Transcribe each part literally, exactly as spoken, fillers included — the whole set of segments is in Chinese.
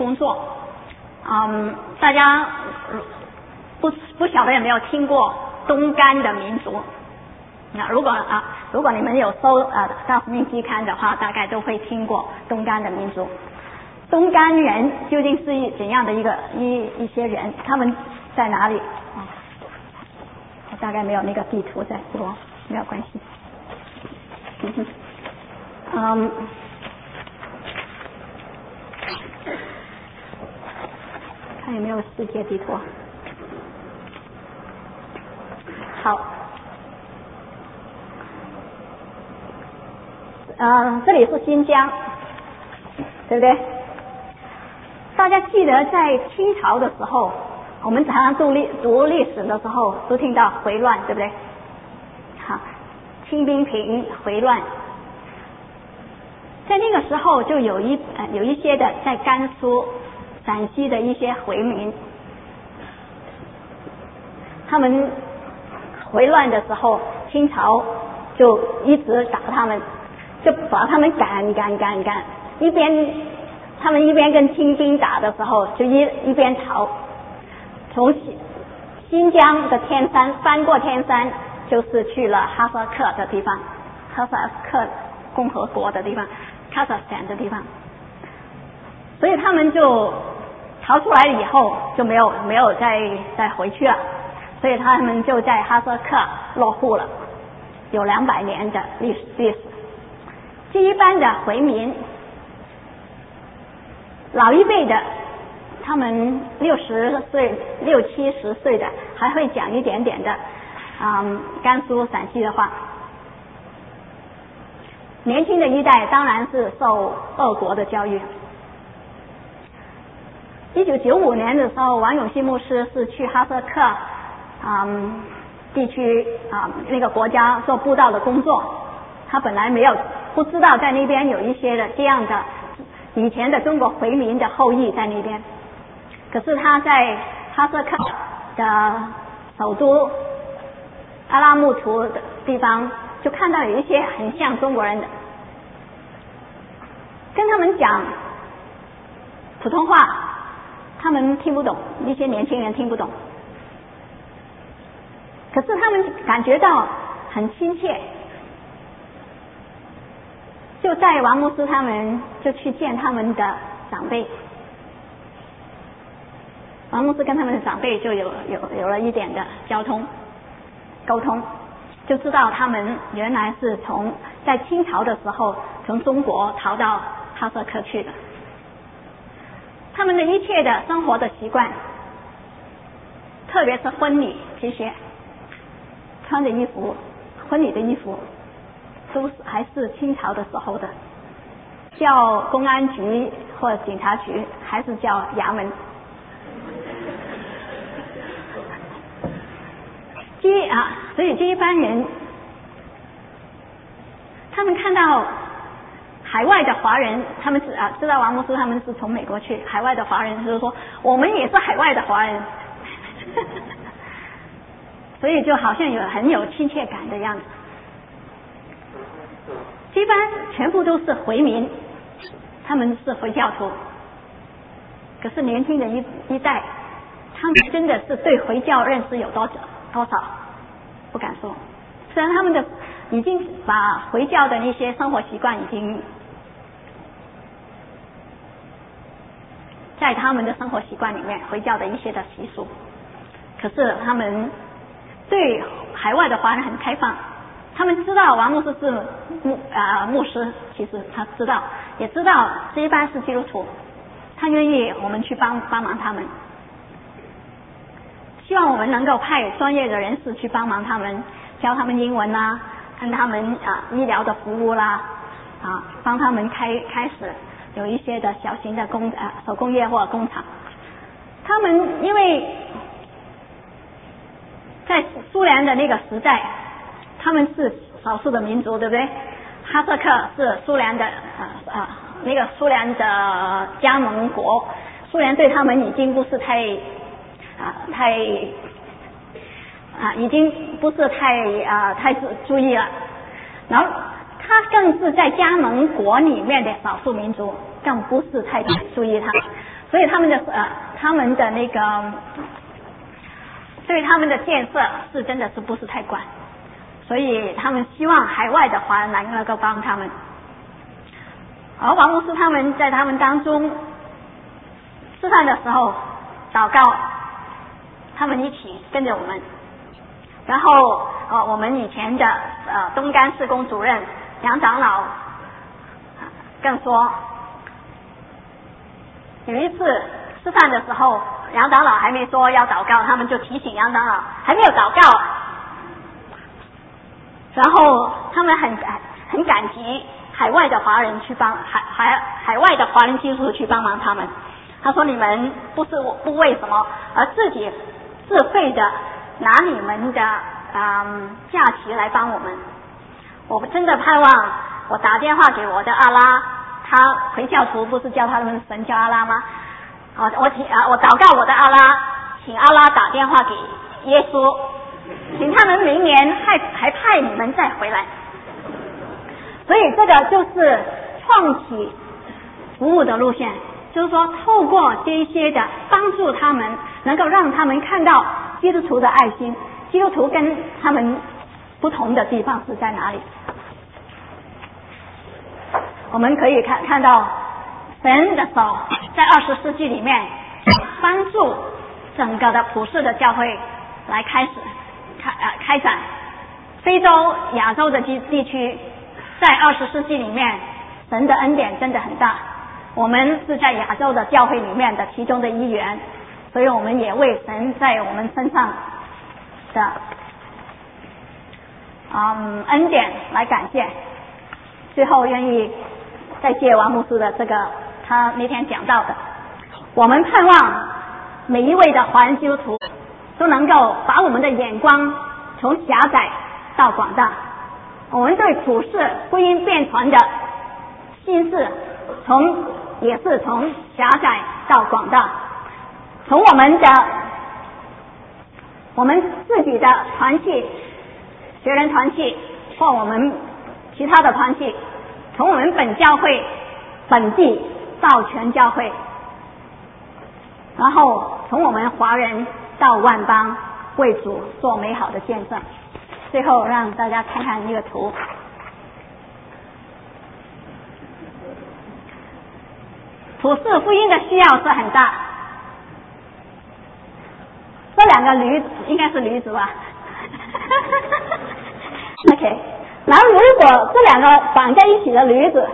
工作。嗯，大家不不晓得有没有听过东干的民族？那如果啊，如果你们有搜啊《大使命期刊》的话，大概都会听过东干的民族。东干人究竟是一怎样的一个一一些人？他们在哪里？啊，我大概没有那个地图在播，没有关系。嗯嗯。看有没有世界地图。好，呃，这里是新疆，对不对？大家记得在清朝的时候，我们常常读历读历史的时候都听到回乱，对不对？好，清兵平回乱，在那个时候就有一呃有一些的在甘肃、陕西的一些回民，他们回乱的时候，清朝就一直打他们，就把他们赶赶赶赶，一边他们一边跟清兵打的时候，就一一边逃，从新新疆的天山翻过天山，就是去了哈萨克的地方，哈萨克共和国的地方，哈萨克的地方，所以他们就逃出来以后就没有没有再再回去了，所以他们就在哈萨克落户了，有两百年的历史历史。这一般的回民，老一辈的，他们六十岁、六七十岁的还会讲一点点的，嗯，甘肃、陕西的话。年轻的一代当然是受俄国的教育。一九九五年的时候，王永信牧师是去哈萨克嗯地区啊、嗯、那个国家做布道的工作，他本来没有不知道在那边有一些的这样的以前的中国回民的后裔在那边，可是他在哈萨克的首都阿拉木图的地方就看到有一些很像中国人的，跟他们讲普通话，他们听不懂，一些年轻人听不懂，可是他们感觉到很亲切，就带王牧师他们就去见他们的长辈，王牧师跟他们的长辈就有有有了一点的交通沟通，就知道他们原来是从在清朝的时候从中国逃到哈萨克去的，他们的一切的生活的习惯，特别是婚礼这些穿的衣服，婚礼的衣服都是还是清朝的时候的，叫公安局或者警察局还是叫衙门。这啊，所以这一般人，他们看到海外的华人，他们啊知道王牧师他们是从美国去，海外的华人就是说我们也是海外的华人，所以就好像有很有亲切感的样子。这班全部都是回民，他们是回教徒，可是年轻的一一代，他们真的是对回教认识有多少多少不敢说，虽然他们的已经把回教的那些生活习惯已经在他们的生活习惯里面，回教的一些的习俗，可是他们对海外的华人很开放，他们知道王牧师是牧啊、呃、牧师，其实他知道，也知道这一班是基督徒，他愿意我们去帮帮忙他们，希望我们能够派专业的人士去帮忙他们，教他们英文啦，跟他们啊医疗的服务啦，啊帮他们开开始有一些的小型的工啊手工业或者工厂。他们因为在苏联的那个时代，他们是少数的民族，对不对？哈萨克是苏联的呃呃那个苏联的加盟国，苏联对他们已经不是太啊太啊已经不是太啊太注意了，然后他更是在加盟国里面的少数民族，更不是太注意他， 所以他们的呃他们的那个对他们的建设是真的是不是太管，所以他们希望海外的华人能够帮他们。而王牧师他们在他们当中吃饭的时候祷告，他们一起跟着我们。然后呃我们以前的呃东干事工主任杨长老更说，有一次吃饭的时候，杨长老还没说要祷告，他们就提醒杨长老还没有祷告，然后他们很很感激海外的华人去帮海海海外的华人基督徒去帮忙他们。他说你们不是不为什么，而自己自费的拿你们的嗯假期来帮我们。我真的盼望我打电话给我的阿拉，他回教徒不是叫他们神叫阿拉吗？啊，我请啊，我祷告我的阿拉，请阿拉打电话给耶稣，请他们明年还还派你们再回来。所以这个就是创启服务的路线，就是说透过这一些的帮助他们，能够让他们看到基督徒的爱心，基督徒跟他们不同的地方是在哪里。我们可以看看到神的手在二十世纪里面帮助整个的普世的教会来开始开呃开展。非洲亚洲的地地区在二十世纪里面神的恩典真的很大，我们是在亚洲的教会里面的其中的一员，所以我们也为神在我们身上的嗯恩典来感谢。最后愿意再借王牧师的这个他那天讲到的，我们盼望每一位的华人基督徒都能够把我们的眼光从狭窄到广大，我们对普世福音变传的心智从也是从狭窄到广大，从我们的我们自己的团契学人团契或我们其他的团契，从我们本教会本地到全教会，然后从我们华人到万邦，为主做美好的见证。最后让大家看看一个图，普世福音的需要是很大。这两个驴子应该是驴子吧OK， 然后如果这两个绑在一起的驴子，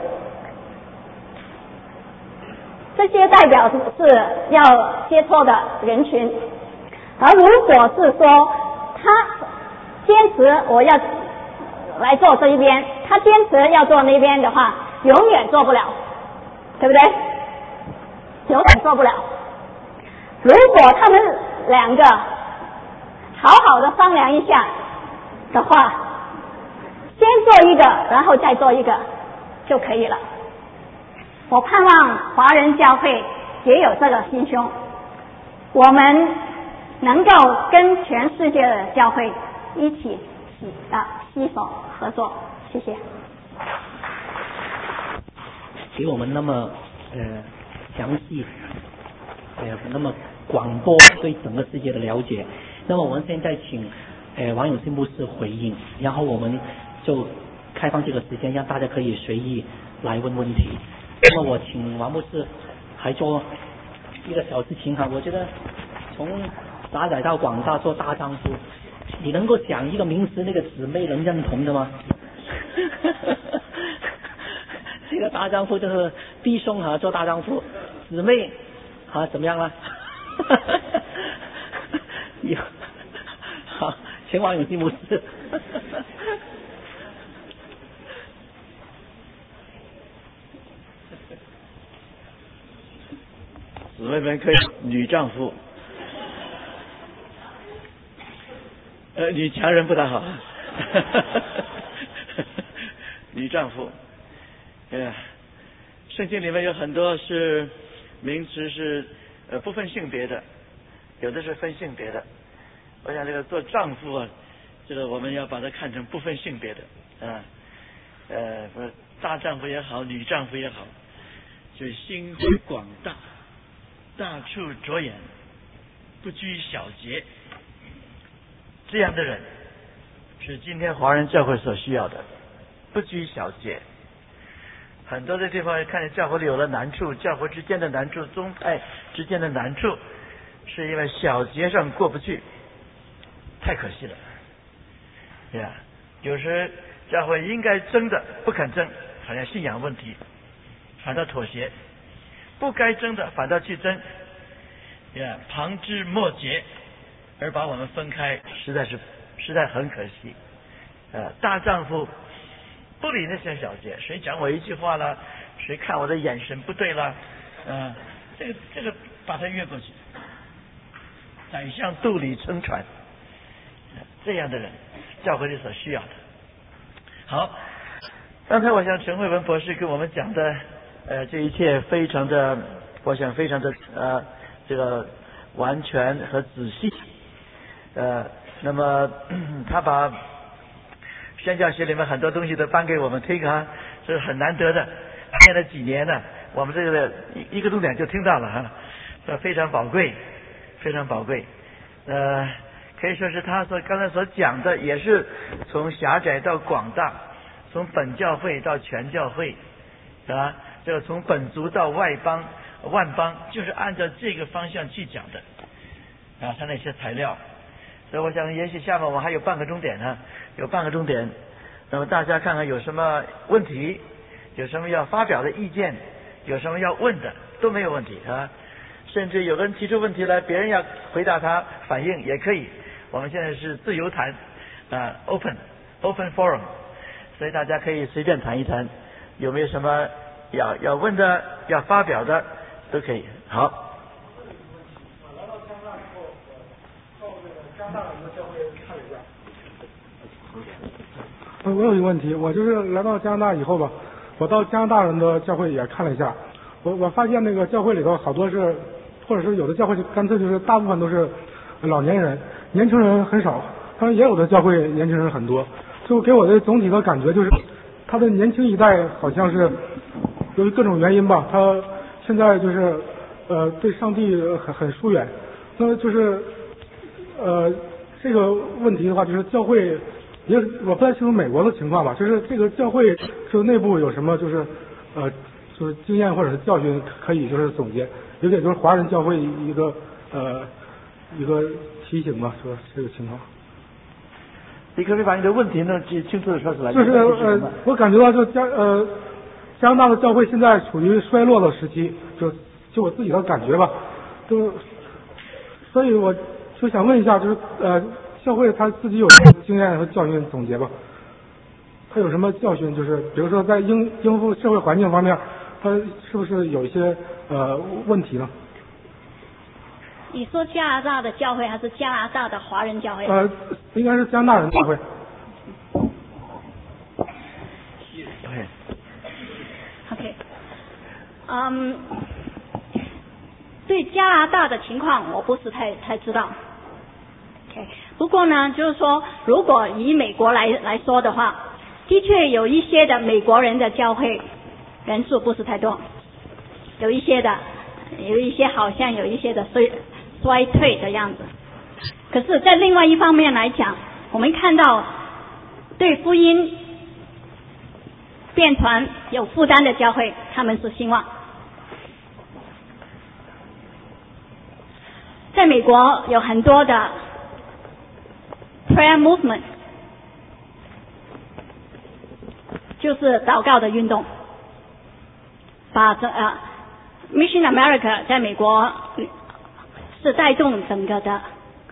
这些代表是要接触的人群，而如果是说他坚持我要来做这一边，他坚持要做那边的话，永远做不了，对不对？永远做不了。如果他们两个好好的商量一下的话，先做一个然后再做一个就可以了。我盼望华人教会也有这个心胸，我们能够跟全世界的教会一起啊携手合作。谢谢。 给我们那么呃详细呃那么广播对整个世界的了解。那么我们现在请呃王永信牧师回应，然后我们就开放这个时间让大家可以随意来问问题。那么我请王牧师还做一个小事情哈，我觉得从狭窄到广大做大丈夫，你能够讲一个名词，那个姊妹能认同的吗？这个大丈夫就是弟兄啊，做大丈夫，姊妹啊怎么样了？有好，请王永信牧师。 姊妹们可以女丈夫，呃，女强人不大好。女丈夫，呃，圣经里面有很多是名词是呃不分性别的，有的是分性别的。我想这个做丈夫啊，这个我们要把它看成不分性别的啊，呃，不是大丈夫也好，女丈夫也好，就心怀广大大处着眼，不拘小节，这样的人是今天华人教会所需要的，不拘小节。很多的地方看见教会里有了难处，教会之间的难处，宗派之间的难处，是因为小节上过不去，太可惜了。对呀，有时教会应该争的不肯争，好像信仰问题，反倒妥协；不该争的反倒去争，对呀，旁枝末节，而把我们分开，实在是实在很可惜。呃，大丈夫不理那些小节，谁讲我一句话了，谁看我的眼神不对了，啊、呃，这个这个把它越过去。宰相肚里撑船，这样的人，教会里所需要的。好，刚才我想陈慧文博士跟我们讲的，呃，这一切非常的，我想非常的呃，这个完全和仔细，呃，那么他把宣教学里面很多东西都搬给我们听啊，这是很难得的。念了几年呢，我们这个一一个重点就听到了哈，这非常宝贵，非常宝贵。呃，可以说是他所刚才所讲的，也是从狭窄到广大，从本教会到全教会，啊，这个从本族到外邦万邦，就是按照这个方向去讲的啊，他那些材料。所以我想，也许下面我还有半个钟点呢，有半个钟点，那么大家看看有什么问题，有什么要发表的意见，有什么要问的，都没有问题啊。甚至有人提出问题来，别人要回答他反应也可以。我们现在是自由谈啊 ，open open forum， 所以大家可以随便谈一谈，有没有什么要要问的、要发表的，都可以。好。 我有一个问题，我就是来到加拿大以后吧，我到加拿大人的教会也看了一下，我我发现那个教会里头好多是，或者是有的教会就干脆就是大部分都是老年人，年轻人很少，当然也有的教会年轻人很多，就给我的总体的感觉就是，他的年轻一代好像是由于各种原因吧，他现在就是呃对上帝很很疏远，那么就是呃这个问题的话，就是教会。也我不太清楚美国的情况吧，就是这个教会就内部有什么就是呃就是经验或者是教训可以就是总结，有点就是华人教会一个呃一个提醒吧，说这个情况。 你可不可以把你的问题呢清楚的说出来？ 就是呃我感觉到就加呃加拿大的教会现在处于衰落的时期，就就我自己的感觉吧，就所以我就想问一下，就是呃。教会他自己有什么经验和教训总结吧？他有什么教训？就是比如说在应应付社会环境方面，他是不是有一些呃问题呢？ 你说加拿大的教会还是加拿大的华人教会？ 呃，应该是加拿大人教会。 OK， 嗯，对加拿大的情况我不是太太知道。不过呢，就是说，如果以美国来来说的话，的确有一些的美国人的教会人数不是太多，有一些的，有一些好像有一些的衰衰退的样子。可是，在另外一方面来讲，我们看到对福音变传有负担的教会，他们是兴旺。在美国有很多的Prayer movement 就是祷告的运动，把这呃 Mission America 在美国是带动整个的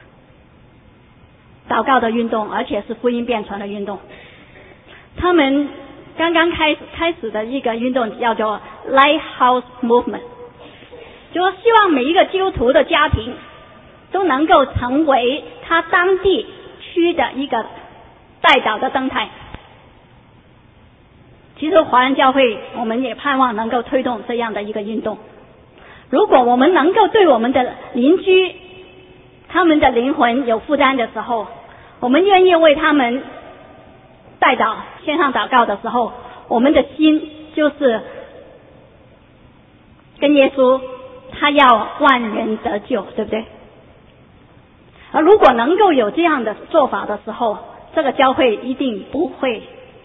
祷告的运动，而且是福音变传的运动。他们刚刚开始开始的一个运动叫做 Lighthouse Movement， 就是希望每一个基督徒的家庭都能够成为他当地区的一个代祷的灯台。其实华人教会我们也盼望能够推动这样的一个运动。如果我们能够对我们的邻居他们的灵魂有负担的时候，我们愿意为他们代祷线上祷告的时候，我们的心就是跟耶稣他要万人得救，对不对？而如果能够有这样的做法的时候，这个教会一定不会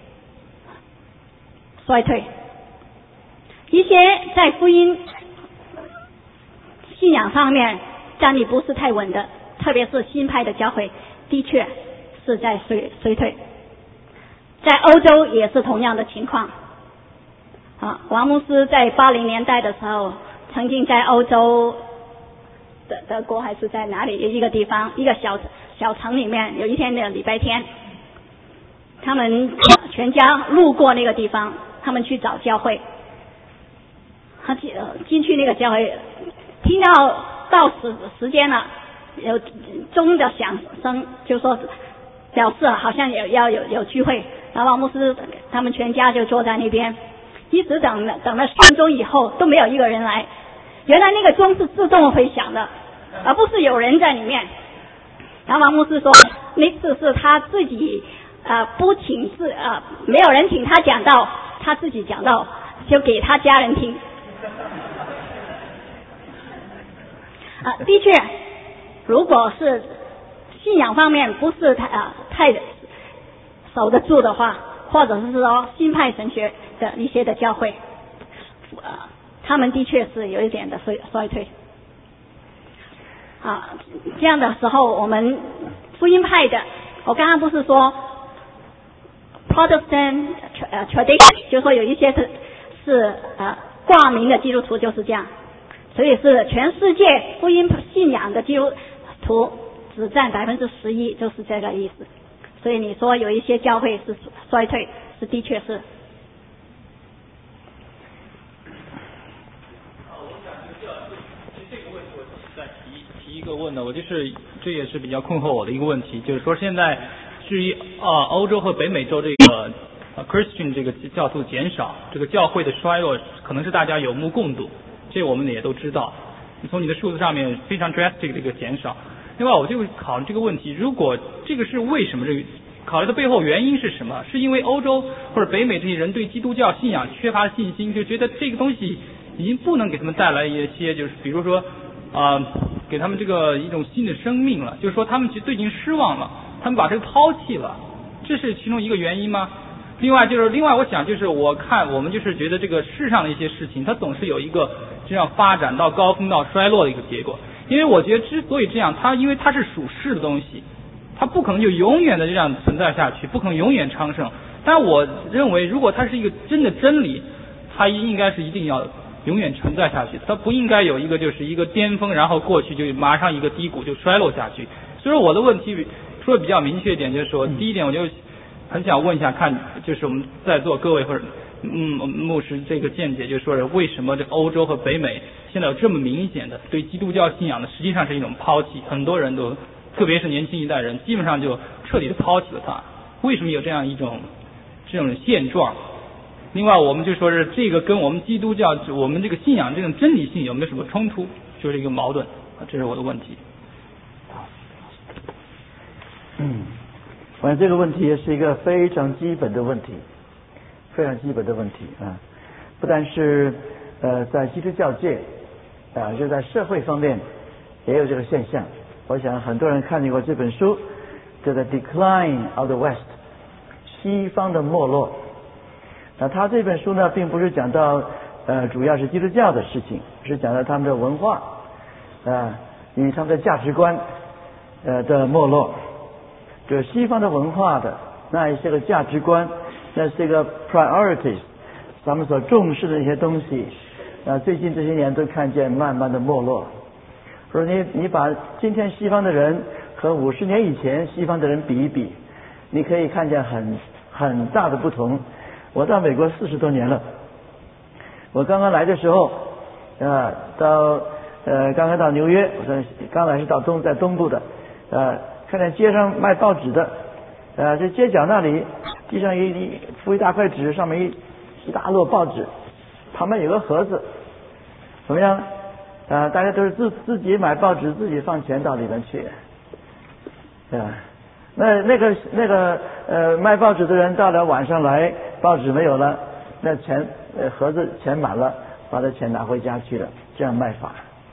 衰退。一些在福音信仰上面站立不是太稳的，特别是新派的教会，的确是在衰衰退。在欧洲也是同样的情况。啊，王牧师在八零年代的时候，曾经在欧洲德德国还是在哪里一个地方，一个小小城里面，有一天的礼拜天，他们全家路过那个地方，他们去找教会。他进进去那个教会，听到到时时间了，有钟的响声，就说表示好像有要有有聚会。然后王牧师他们全家就坐在那边，一直等了等了十分钟以后都没有一个人来。原来那个钟是自动会响的，而不是有人在里面。然后王牧师说，那次是他自己呃不请自呃没有人请他讲道，他自己讲道，就给他家人听。啊，的确，如果是信仰方面不是太啊太守得住的话，或者是说新派神学的一些的教会，呃，他们的确是有一点的衰衰退。啊，这样的时候，我们福音派的，我刚刚不是说 Protestant 呃 tradition， 就是说有一些是是呃挂名的基督徒就是这样。所以是全世界福音信仰的基督徒只占百分之十一，就是这个意思。所以你说有一些教会是衰退，是的确是。 这个问题我再提提一个问呢，我就是这也是比较困惑我的一个问题，就是说现在至于啊欧洲和北美洲这个 Christian 这个教徒减少，这个教会的衰落可能是大家有目共睹。这我们也都知道，从你的数字上面非常 drastic 的一个减少。另外，我就考虑这个问题，如果这个是为什么？这个考虑的背后原因是什么？是因为欧洲或者北美这些人对基督教信仰缺乏信心，就觉得这个东西已经不能给他们带来一些，就是比如说啊、呃，给他们这个一种新的生命了，就是说他们其实对已经失望了，他们把这个抛弃了，这是其中一个原因吗？另外就是，另外我想就是我看我们就是觉得这个世上的一些事情，它总是有一个这样发展到高峰到衰落的一个结果。因为我觉得之所以这样，它因为它是属世的东西，它不可能就永远的这样存在下去，不可能永远昌盛。但我认为，如果它是一个真的真理，它应该是一定要永远存在下去，它不应该有一个就是一个巅峰，然后过去就马上一个低谷就衰落下去。所以说我的问题说的比较明确一点，就是说，第一点我就很想问一下，看就是我们在座各位或者嗯牧师这个见解，就是说为什么这欧洲和北美现在有这么明显的对基督教信仰的实际上是一种抛弃，很多人都特别是年轻一代人基本上就彻底的抛弃了它，为什么有这样一种这种现状？另外我们就说是这个跟我们基督教我们这个信仰这种真理性有没有什么冲突，就是一个矛盾，这是我的问题。 嗯，我想这个问题也是一个非常基本的问题，非常基本的问题啊，不但是呃在基督教界啊，就在社会方面也有这个现象。我想很多人看见过这本书，叫做《Decline of the West》，西方的没落。那他这本书呢，并不是讲到呃主要是基督教的事情，是讲到他们的文化啊与他们的价值观呃的没落。就是西方的文化的那一些个价值观，那是一个 priorities， 咱们所重视的一些东西，啊，最近这些年都看见慢慢的没落。说你你把今天西方的人和五十年以前西方的人比一比，你可以看见很很大的不同。我到美国四十多年了，我刚刚来的时候，啊，到呃刚刚到纽约，我说刚来是到东在东部的，呃。看见街上卖报纸的，呃，这街角那里地上一一铺一大块纸，上面一一大摞报纸，旁边有个盒子，怎么样？啊、呃，大家都是自自己买报纸，自己放钱到里面去，对吧？那那个那个呃卖报纸的人到了晚上来，报纸没有了，那钱呃盒子钱满了，把这钱拿回家去了，这样卖法。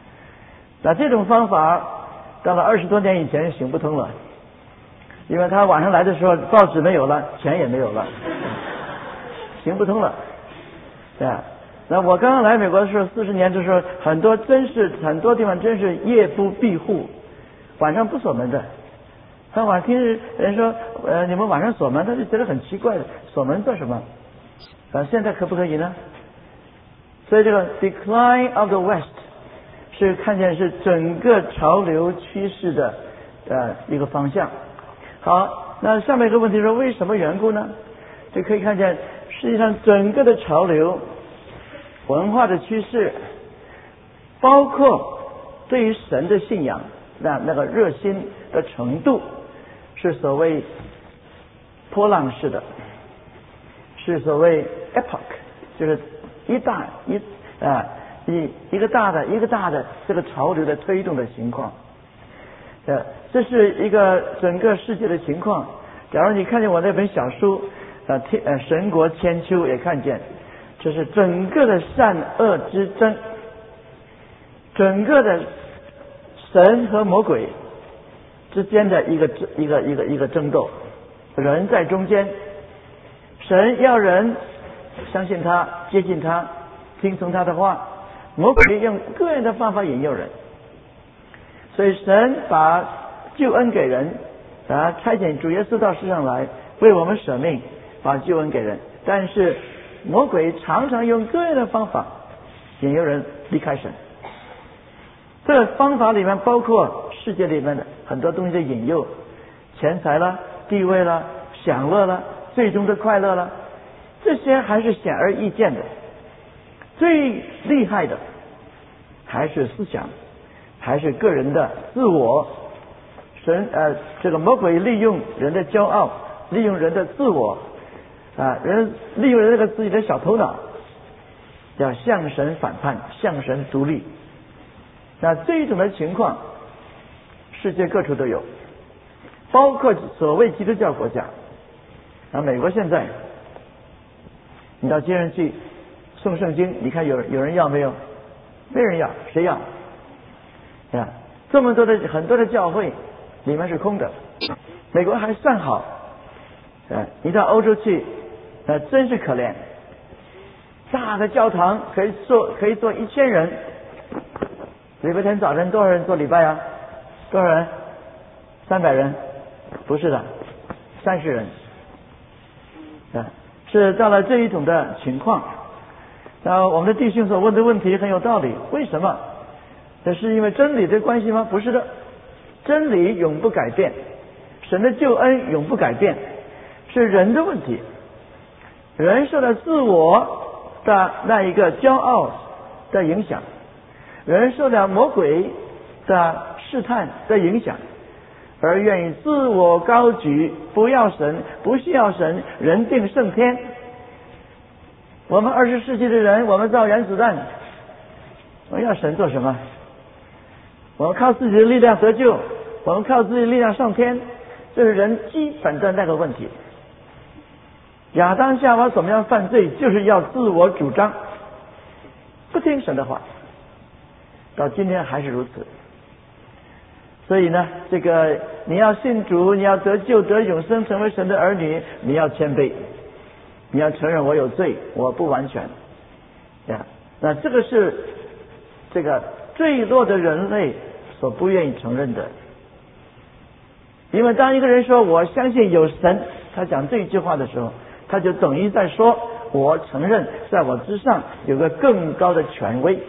那这种方法到了二十多年以前行不通了，因为他晚上来的时候报纸没有了，钱也没有了，行不通了，对吧？那我刚刚来美国的时候，四十年的时候，很多真是很多地方真是夜不闭户，晚上不锁门的。他晚上听人说，呃，你们晚上锁门，他就觉得很奇怪，锁门做什么？啊，现在可不可以呢？所以这个 decline of the West 是看见是整个潮流趋势的呃一个方向。好，那下面一个问题说为什么缘故呢？就可以看见实际上整个的潮流文化的趋势，包括对于神的信仰那那个热心的程度，是所谓波浪式的，是所谓 epoch， 就是一大一啊一一个大的一个大的这个潮流的推动的情况。呃，这是一个整个世界的情况。假如你看见我那本小书啊，天呃神国千秋，也看见这是整个的善恶之争，整个的神和魔鬼之间的一个一个一个一个争斗，人在中间，神要人相信他，接近他，听从他的话，魔鬼用各样的方法引诱人。所以神把救恩给人，啊，差遣主耶稣到世上来为我们舍命，把救恩给人。但是魔鬼常常用各样的方法引诱人离开神。这个方法里面包括世界里面的很多东西的引诱，钱财啦、地位啦、享乐啦、最终的快乐啦，这些还是显而易见的。最厉害的还是思想，还是个人的自我。神呃，这个魔鬼利用人的骄傲，利用人的自我啊，人利用人这个自己的小头脑，要向神反叛，向神独立。那这种的情况，世界各处都有，包括所谓基督教国家。啊，美国现在，你到街上去送圣经，你看有有人要没有？没人要，谁要？啊，这么多的很多的教会里面是空的。美国还算好，啊，你到欧洲去，啊，真是可怜。大的教堂可以坐可以坐一千人。礼拜天早晨多少人做礼拜啊？多少人？三百人？不是的，三十人。啊，是到了这一种的情况。那我们的弟兄所问的问题很有道理，为什么？这是因为真理的关系吗？不是的，真理永不改变，神的救恩永不改变，是人的问题。人受了自我的那一个骄傲的影响，人受了魔鬼的试探的影响，而愿意自我高举，不要神，不需要神，人定胜天。我们二十世纪的人，我们造原子弹，我们要神做什么？我们靠自己的力量得救，我们靠自己的力量上天，这是人基本的那个问题。亚当夏娃怎么样犯罪，就是要自我主张，不听神的话，到今天还是如此。所以呢，这个你要信主，你要得救得永生，成为神的儿女，你要谦卑，你要承认我有罪，我不完全呀。那这个是这个坠落的人类所不愿意承认的。因为当一个人说我相信有神，他讲这一句话的时候，他就等于在说我承认在我之上有个更高的权威。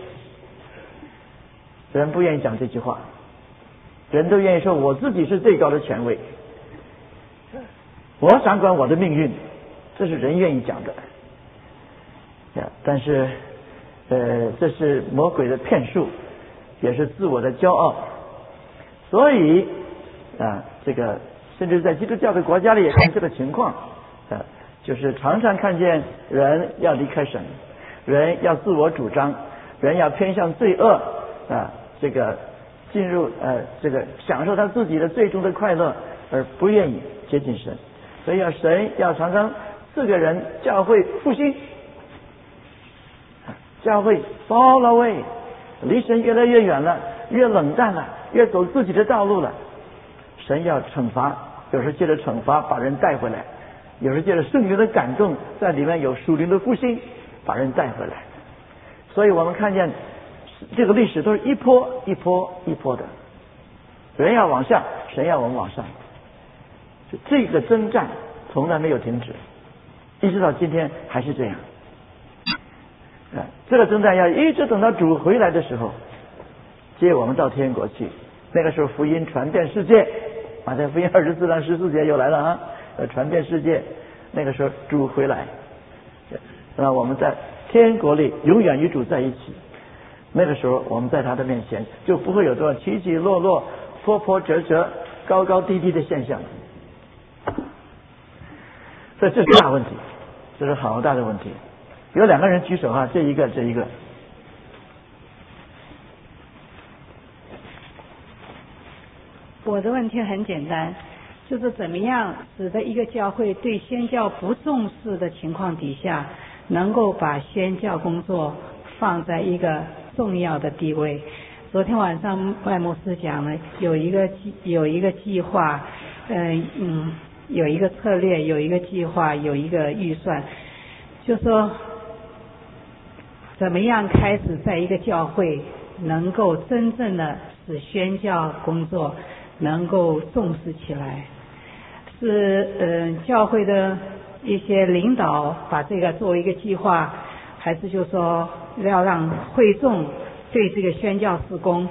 人不愿意讲这句话，人都愿意说我自己是最高的权威，我掌管我的命运，这是人愿意讲的呀。但是呃，这是魔鬼的骗术，也是自我的骄傲。所以啊，这个甚至在基督教的国家里也看这个情况啊，就是常常看见人要离开神，人要自我主张，人要偏向罪恶啊，这个进入呃这个享受他自己的最终的快乐，而不愿意接近神。所以要神要常常赐给人教会复兴，教会 fall away， 离神越来越远了， 越冷淡了，越走自己的道路了。神要惩罚，有时候借着惩罚把人带回来，有时候借着圣灵的感动，在里面有属灵的复兴，把人带回来。所以我们看见这个历史都是一波一波一波的，人要往下，神要我们往上。这个征战从来没有停止，一直到今天还是这样。啊，这个征战要一直等到主回来的时候，接我们到天国去。那个时候福音传遍世界，马太福音二十四章十四节又来了啊，呃，传遍世界。那个时候主回来，那我们在天国里永远与主在一起。那个时候我们在他的面前就不会有多少起起落落、波波折折、高高低低的现象。所以这是大问题，这是好大的问题。有两个人举手啊，这一个这一个。 我的问题很简单，就是怎么样使得一个教会对宣教不重视的情况底下，能够把宣教工作放在一个重要的地位。昨天晚上外牧师讲了，有一个有一个计划，嗯嗯，有一个策略，有一个计划，有一个预算，就说怎么样开始在一个教会能够真正的使宣教工作能够重视起来，是嗯、呃、教会的一些领导把这个作为一个计划，还是就说要让会众对这个宣教事工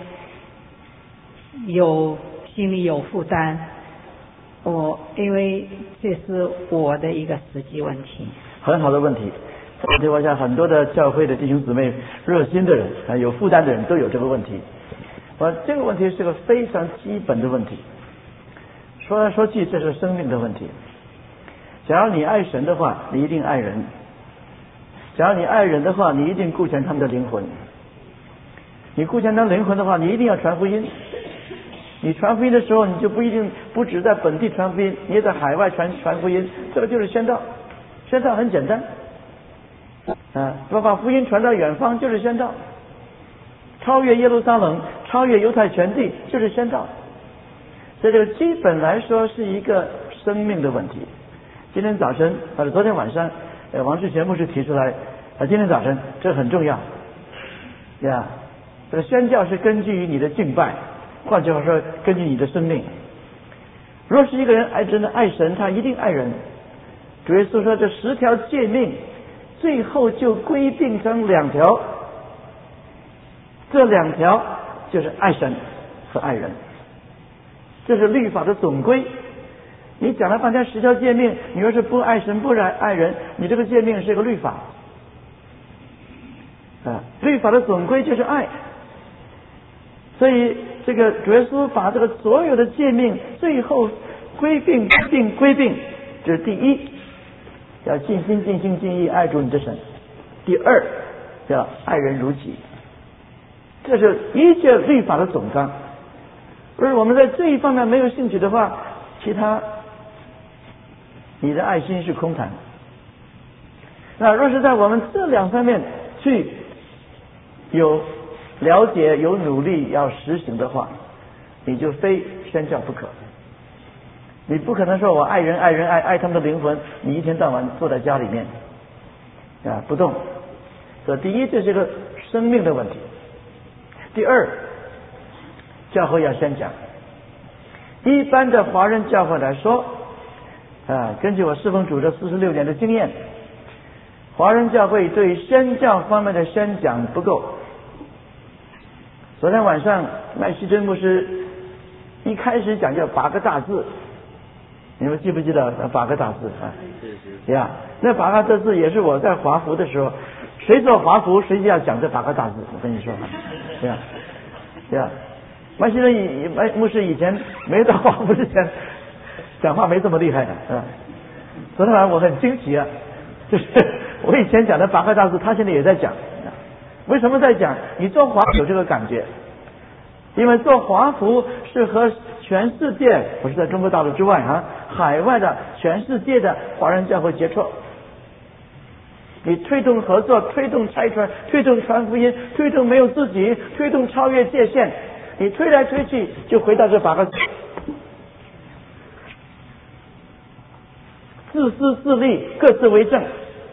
有心里有负担？我因为这是我的一个实际问题。 很好的问题。这情况下，很多的教会的弟兄姊妹、热心的人、啊有负担的人都有这个问题。啊，这个问题是个非常基本的问题。说来说去，这是生命的问题。假如你爱神的话，你一定爱人；假如你爱人的话，你一定顾全他们的灵魂。你顾全他们灵魂的话，你一定要传福音。你传福音的时候，你就不一定不只在本地传福音，你也在海外传传福音。这个就是宣道，宣道很简单。啊，要把福音传到远方就是宣道，超越耶路撒冷，超越犹太全地就是宣道。所以这个基本来说是一个生命的问题。今天早晨或者昨天晚上，呃，王志全牧师提出来，啊，今天早晨这很重要，呀，这个宣教是根据于你的敬拜，换句话说，根据你的生命。若是一个人爱真的爱神，他一定爱人。主耶稣说，这十条诫命最后就归并成两条，这两条就是爱神和爱人，这是律法的总归。你讲了半天十条诫命，你要是不爱神不爱爱人，你这个诫命是个律法啊，律法的总归就是爱。所以这个主耶稣把这个所有的诫命最后归并并归并，这是第一，要尽心尽心尽意爱主你的神；第二，要爱人如己。这是一切律法的总纲。而我们在这一方面没有兴趣的话，其他你的爱心是空谈。那若是在我们这两方面去有了解、有努力要实行的话，你就非宣教不可。你不可能说我爱人爱人爱爱他们的灵魂，你一天到晚坐在家里面啊不动。所以第一，这是个生命的问题；第二，教会要宣讲。一般的华人教会来说啊，根据我侍奉主这四十六年的经验，华人教会对宣教方面的宣讲不够。昨天晚上麦希真牧师一开始讲叫八个大字，你们记不记得八个大字啊？呀，那八个大字也是我在华福的时候，谁做华福谁就要讲这八个大字。我跟你说，对呀，对呀，麦希真以麦牧师以前没到华福之前，讲话没这么厉害的啊。昨天晚上我很惊奇啊，就是我以前讲的八个大字，他现在也在讲。为什么在讲？你做华有这个感觉，因为做华福是和全世界，不是在中国大陆之外啊，海外的全世界的华人教会接触。你推动合作，推动拆穿，推动传福音，推动没有自己，推动超越界限， 你推来推去就回到这八个字：自私自利，各自为政。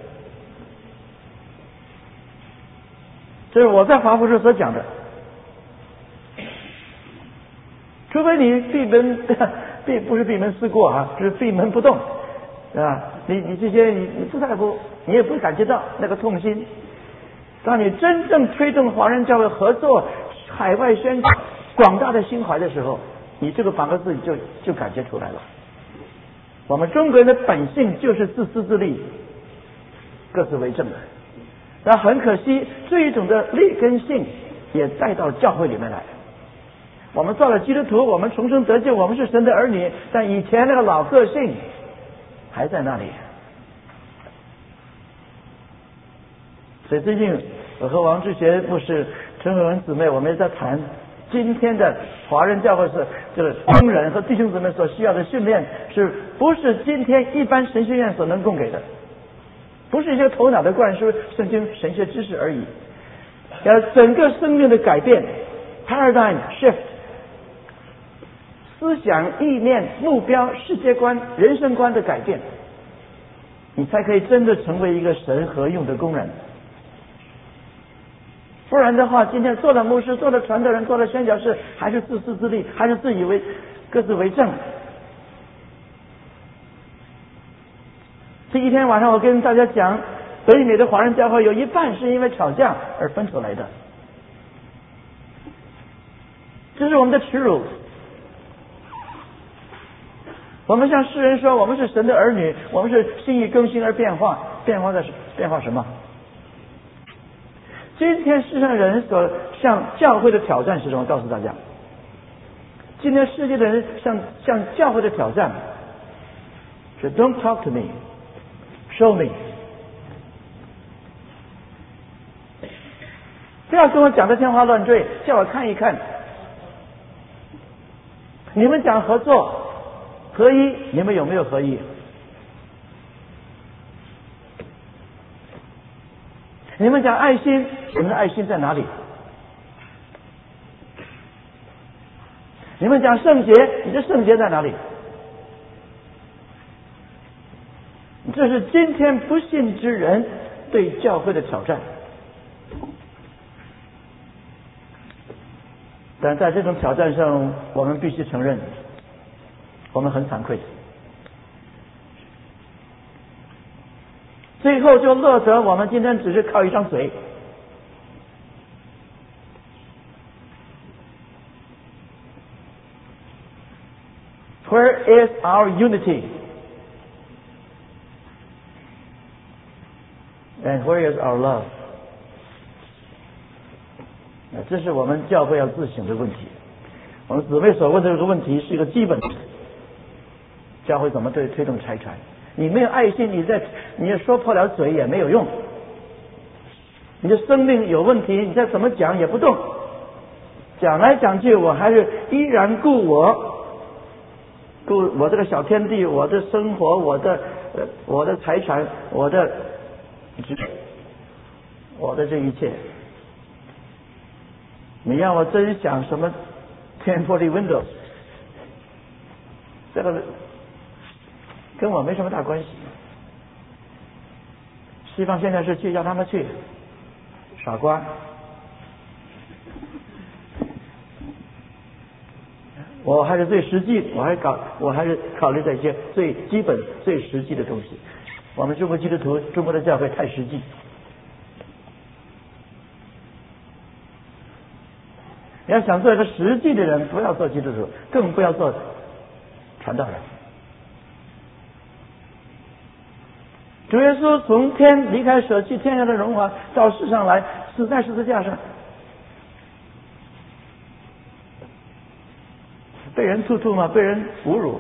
这是我在华府时所讲的。除非你闭门闭不是闭门思过啊，是闭门不动，是吧？你你这些你你不在乎，你也不感觉到那个痛心。当你真正推动华人教会合作、海外宣讲、广大的心怀的时候，你这个八个字就就感觉出来了。我们中国人的本性就是自私自利，各自为政的。那很可惜，这一种的利跟性也带到教会里面来。我们做了基督徒，我们重生得救，我们是神的儿女，但以前那个老个性还在那里。所以最近我和王志学牧师、陈慧文姊妹，我们也在谈今天的华人教会是这个工人和弟兄姊妹所需要的训练，是不是今天一般神学院所能供给的？不是一些头脑的灌输圣经神学知识而已，要整个生命的改变 paradigm shift， 思想意念目标世界观人生观的改变，你才可以真的成为一个神合用的工人。不然的话，今天做了牧师，做了传道人，做了宣教士，还是自私自利，还是自以为各自为政。这一天晚上我跟大家讲，北美的华人教会有一半是因为吵架而分出来的，这是我们的耻辱。我们向世人说我们是神的儿女，我们是心意更新而变化，变化的变化什么？今天世上人所向教会的挑战是什么？告诉大家，今天世界的人向向教会的挑战是 Don't talk to me, show me。不要跟我讲的天花乱坠，叫我看一看。你们讲合作合一，你们有没有合一？你们讲爱心，你们的爱心在哪里？你们讲圣洁，你的圣洁在哪里？这是今天不信之人对教会的挑战。但在这种挑战上，我们必须承认，我们很惭愧。最后就落得我们今天只是靠一张嘴。Where is our unity? And where is our love? 这是我们教会要自省的问题。我们姊妹所问的这个问题是一个基本的，教会怎么对推动拆传？你没有爱心，你在你说破了嘴也没有用。你的生命有问题，你再怎么讲也不动。讲来讲去，我还是依然顾我，顾我这个小天地，我的生活，我的呃我的财产，我的我的这一切。你让我真想什么天玻璃 window， 这个跟我没什么大关系。西方现在是去叫他们去，傻瓜。我还是最实际，我还搞，我还是考虑这些最基本、最实际的东西。我们中国基督徒、中国的教会太实际。你要想做一个实际的人，不要做基督徒，更不要做传道人。主耶稣从天离开，舍弃天上的荣华，到世上来，死在十字架上，被人吐吐吗？被人侮辱，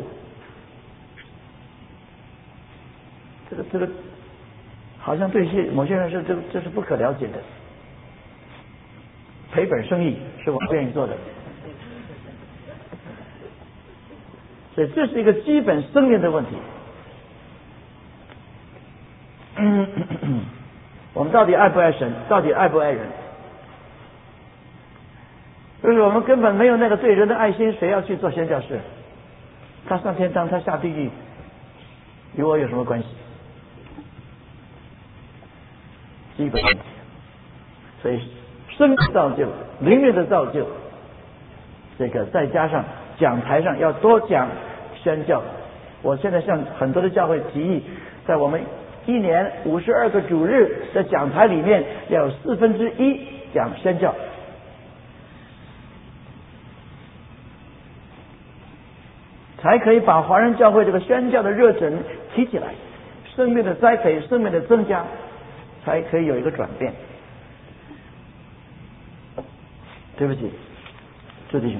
这个这个，好像对些某些人是这这是不可了解的。赔本生意是我不愿意做的，所以这是一个基本生命的问题。嗯，我们到底爱不爱神？到底爱不爱人？ 就是我们根本没有那个对人的爱心，谁要去做宣教士？他上天堂，他下地狱，与我有什么关系？基本问题。所以生命造就，灵命的造就，这个再加上讲台上要多讲宣教。我现在向很多的教会提议，在我们一年五十二个主日的讲台里面，要有四分之一讲宣教。才可以把华人教会这个宣教的热忱提起来，生命的栽培，生命的增加，才可以有一个转变。对不起，朱弟兄。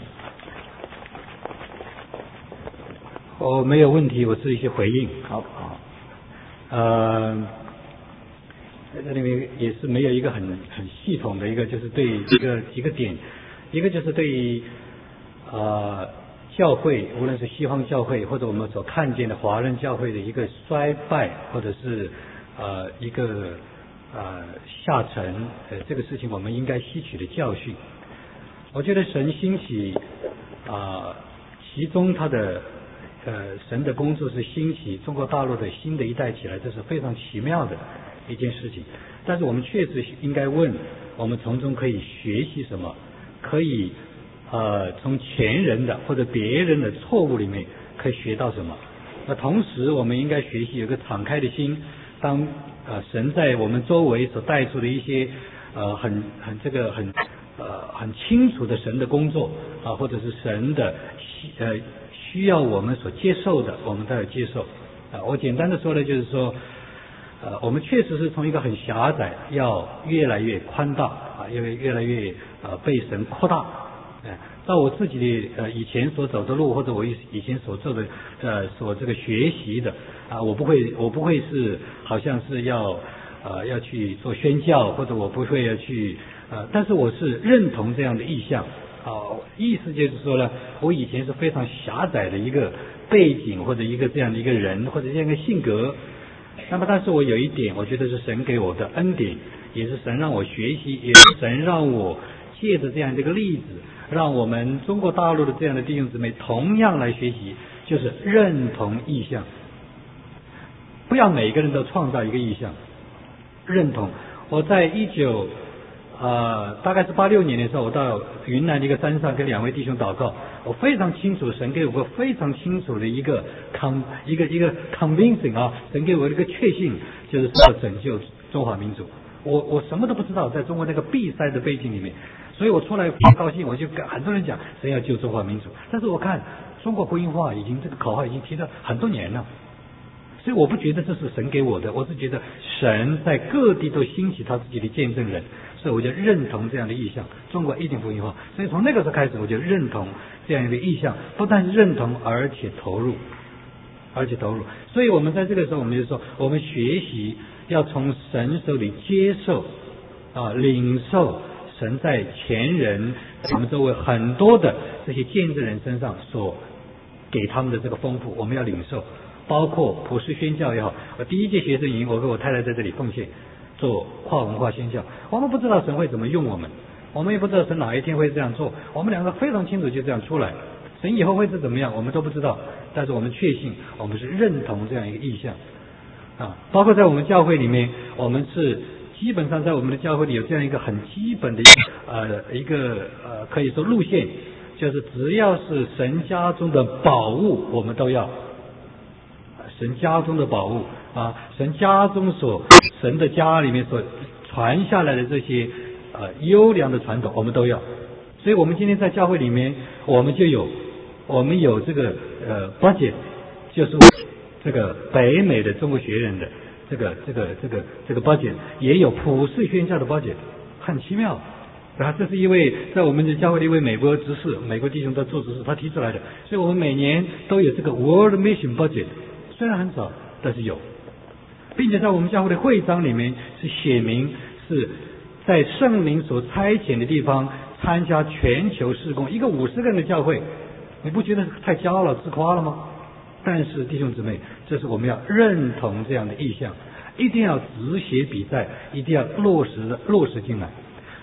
我没有问题，我是一些回应。 好好。 呃，在这里面也是没有一个很很系统的一个，就是对一个一个点，一个就是对于呃教会，无论是西方教会或者我们所看见的华人教会的一个衰败，或者是呃一个呃下沉，呃这个事情我们应该吸取的教训。我觉得神兴起啊、呃，其中他的呃神的工作是兴起中国大陆的新的一代起来，这是非常奇妙的一件事情。但是我们确实应该问，我们从中可以学习什么？可以呃从前人的或者别人的错误里面可以学到什么？那同时我们应该学习有个敞开的心，当呃神在我们周围所带出的一些呃很很这个很呃很清楚的神的工作啊，或者是神的呃需要我们所接受的，我们都要接受啊。我简单的说呢，就是说呃我们确实是从一个很狭窄，要越来越宽大啊，因为越来越呃被神扩大。哎，照我自己的呃以前所走的路，或者我以以前所做的呃所这个学习的啊，我不会我不会是好像是要呃要去做宣教，或者我不会要去呃，但是我是认同这样的意向啊，意思就是说呢，我以前是非常狭窄的一个背景，或者一个这样的一个人，或者这样一个性格。那么，但是我有一点，我觉得是神给我的恩典，也是神让我学习，也是神让我借着这样的一个例子，让我们中国大陆的这样的弟兄姊妹同样来学习，就是认同意向，不要每个人都创造一个意向，认同。我在一九呃大概是八六年的时候，我到云南的一个山上跟两位弟兄祷告，我非常清楚，神给我个非常清楚的一个 con 一个一个 convincing 啊，神给我一个确信，就是说要拯救中华民族。我我什么都不知道，在中国那个闭塞的背景里面，所以我出来非常高兴，我就跟很多人讲神要救中华民族。但是我看中国福音化已经这个口号已经提了很多年了，所以我不觉得这是神给我的，我是觉得神在各地都兴起他自己的见证人，所以我就认同这样的意向，中国一定福音化。所以从那个时候开始，我就认同这样一个意向，不但是认同，而且投入，而且投入。所以我们在这个时候，我们就说，我们学习要从神手里接受啊，领受神在前人我们周围很多的这些见证人身上所给他们的这个丰富，我们要领受。包括普世宣教也好，我第一届学生营，我跟我太太在这里奉献做跨文化宣教。我们不知道神会怎么用我们，我们也不知道神哪一天会这样做，我们两个非常清楚就这样出来。神以后会是怎么样，我们都不知道，但是我们确信，我们是认同这样一个意向啊。包括在我们教会里面，我们是基本上在我们的教会里有这样一个很基本的呃一个呃可以说路线，就是只要是神家中的宝物，我们都要。神家中的宝物啊，神家中所神的家里面所传下来的这些呃优良的传统，我们都要。所以我们今天在教会里面，我们就有我们有这个呃 budget， 就是这个北美的中国学人的这个这个这个这个 budget， 也有普世宣教的 budget， 很奇妙。然后这是一位在我们的教会的一位美国执事，美国弟兄在做执事，他提出来的。所以我们每年都有这个 World Mission Budget。虽然很少，但是有，并且在我们教会的会章里面是写明是在圣灵所差遣的地方参加全球事工，一个五十个人的教会，你不觉得太骄傲了、自夸了吗？但是弟兄姊妹，这是我们要认同这样的意向，一定要执行比赛，一定要落实落实进来。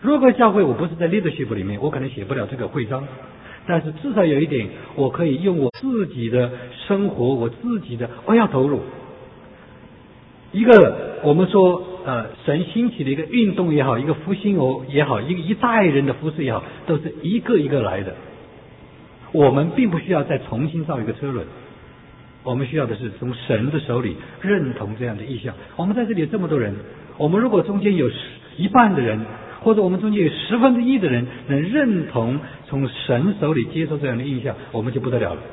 如果教会我不是在 leadership 里面，我可能写不了这个会章，但是至少有一点，我可以用我自己的生活，我自己的我要投入。一个我们说呃神兴起的一个运动也好，一个复兴哦也好，一个一代人的服事也好，都是一个一个来的。我们并不需要再重新造一个车轮，我们需要的是从神的手里认同这样的意向。我们在这里有这么多人，我们如果中间有一半的人，或者我们中间有十分之一的人能认同从神手里接受这样的意向，我们就不得了了。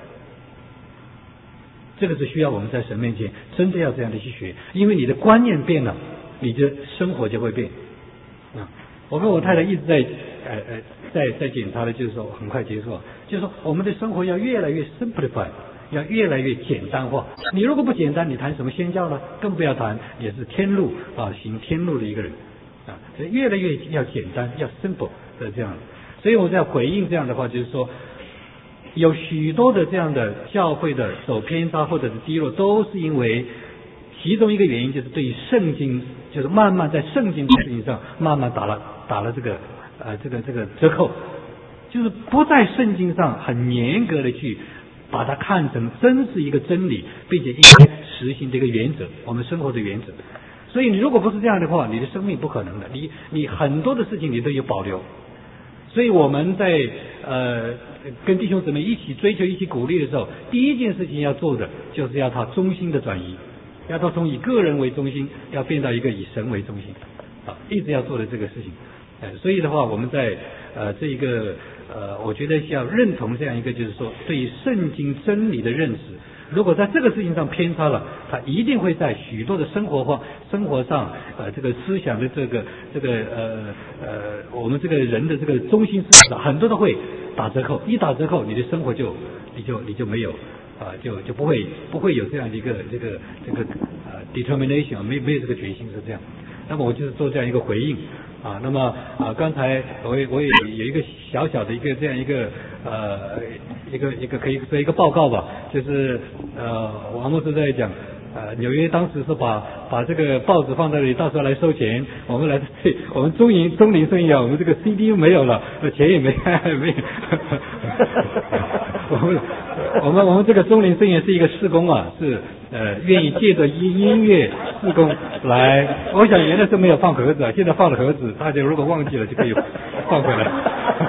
这个是需要我们在神面前真的要这样的去学，因为你的观念变了，你的生活就会变啊。我跟我太太一直在呃呃在在检查的，就是说很快结束，就是说我们的生活要越来越 simplify， 要越来越简单化。你如果不简单，你谈什么宣教呢？更不要谈也是天路啊，行天路的一个人啊，所以越来越要简单，要 simple 的这样。所以我在回应这样的话，就是说有许多的这样的教会的走偏差或者是低落，都是因为其中一个原因就是对于圣经，就是慢慢在圣经的事情上慢慢打了打了这个呃这个这个折扣，就是不在圣经上很严格的去把它看成真是一个真理，并且应该实行的一个原则，我们生活的原则。所以你如果不是这样的话，你的生命不可能的，你你很多的事情你都有保留。所以我们在呃跟弟兄姊妹一起追求、一起鼓励的时候，第一件事情要做的就是要他中心的转移，要他从以个人为中心，要变到一个以神为中心啊，一直要做的这个事情。呃，所以的话，我们在呃这一个呃，我觉得要认同这样一个，就是说对于圣经真理的认识。如果在这个事情上偏差了，他一定会在许多的生活化、生活上，呃，这个思想的这个这个呃呃，我们这个人的这个中心思想，很多都会打折扣。一打折扣，你的生活就你就你就没有啊、呃，就就不会不会有这样的一个这个这个呃 determination， 没没有这个决心是这样。那么我就是做这样一个回应啊。那么啊，刚才我也我也有一个小小的一个这样一个呃一个一个可以说一个报告吧，就是呃王牧师在讲呃纽约当时是把把这个报纸放在那里，到时候来收钱，我们来我们中银中林生意啊，我们这个 C D 没有了，钱也没没有，我们我们我们这个中林生意是一个事工啊，是呃愿意借着音音乐事工来，我想原来是没有放盒子啊，现在放了盒子，大家如果忘记了就可以放回来。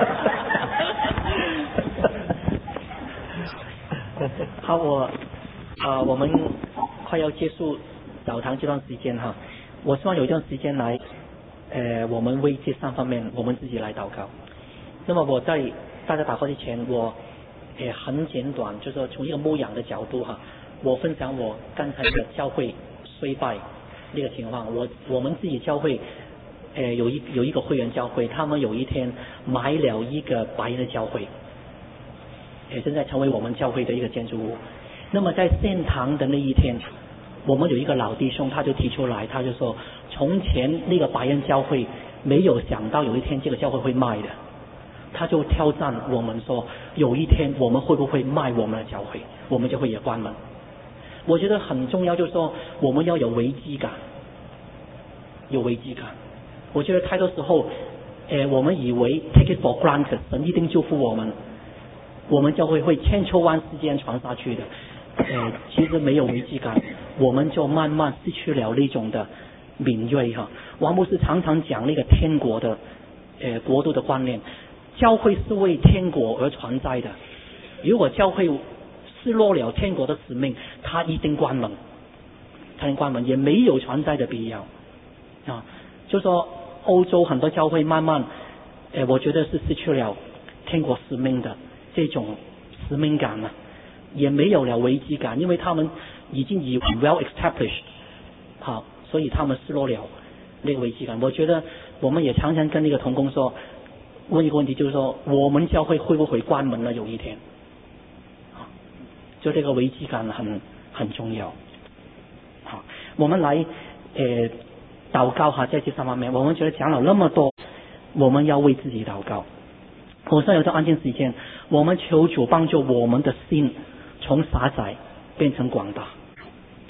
好，我呃我们快要结束早堂这段时间哈，我希望有一段时间来，呃我们为这三方面我们自己来祷告。那么我在大家祷告之前，我也很简短，就是说从一个牧养的角度哈，我分享我刚才的教会衰败那个情况。我我们自己教会呃有一有一个会员教会，他们有一天买了一个白人的教会，也正在成为我们教会的一个建筑物。那么在献堂的那一天，我们有一个老弟兄他就提出来，他就说从前那个白人教会没有想到有一天这个教会会卖的，他就挑战我们说有一天我们会不会卖我们的教会，我们就会也关门。我觉得很重要，就是说我们要有危机感，有危机感。我觉得太多时候呃，我们以为 take it for granted， 神一定祝福我们，我们教会会千秋万世间传下去的。呃，其实没有危机感，我们就慢慢失去了那种的敏锐哈。王牧师常常讲那个天国的呃国度的观念，教会是为天国而存在的。如果教会失落了天国的使命，他一定关门，他一定关门，也没有存在的必要啊。就说欧洲很多教会慢慢，呃，我觉得是失去了天国使命的这种使命感了。也没有了危机感，因为他们已经以 well established， 好，所以他们失落了那个危机感。我觉得我们也常常跟那个同工说，问一个问题，就是说我们教会会不会关门了？有一天，好，就这个危机感很很重要。好，我们来呃祷告哈，在这三方面，我们觉得讲了那么多，我们要为自己祷告。我现在有这安静时间，我们求主帮助我们的心从狭窄变成广大。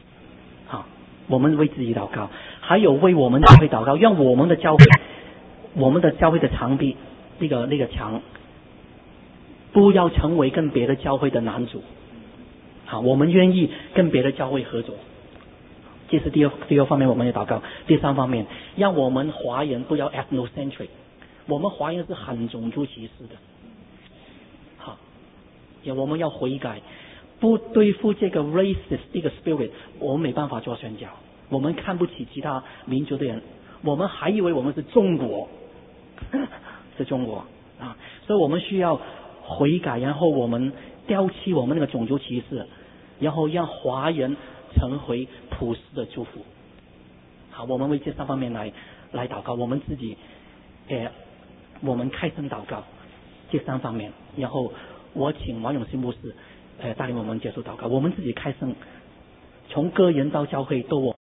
好，我们为自己祷告，还有为我们教会祷告，让我们的教会我们的教会的墙壁，那个那个墙，不要成为跟别的教会的男主。好，我们愿意跟别的教会合作。这是第二第二方面我们要祷告。第三方面，让我们华人不要 ethnocentric， 我们华人是很种族歧视的。好，也我们要悔改，不对付这个 racist 这个 spirit， 我们没办法做宣教。我们看不起其他民族的人，我们还以为我们是中国，是中国啊，所以我们需要悔改，然后我们丢弃我们那个种族歧视，然后让华人成为普世的祝福。好，我们为这三方面来来祷告，我们自己，呃，我们开声祷告这三方面，然后我请王永信牧师，呃，带领我们结束祷告，我们自己开声，从个人到教会都我。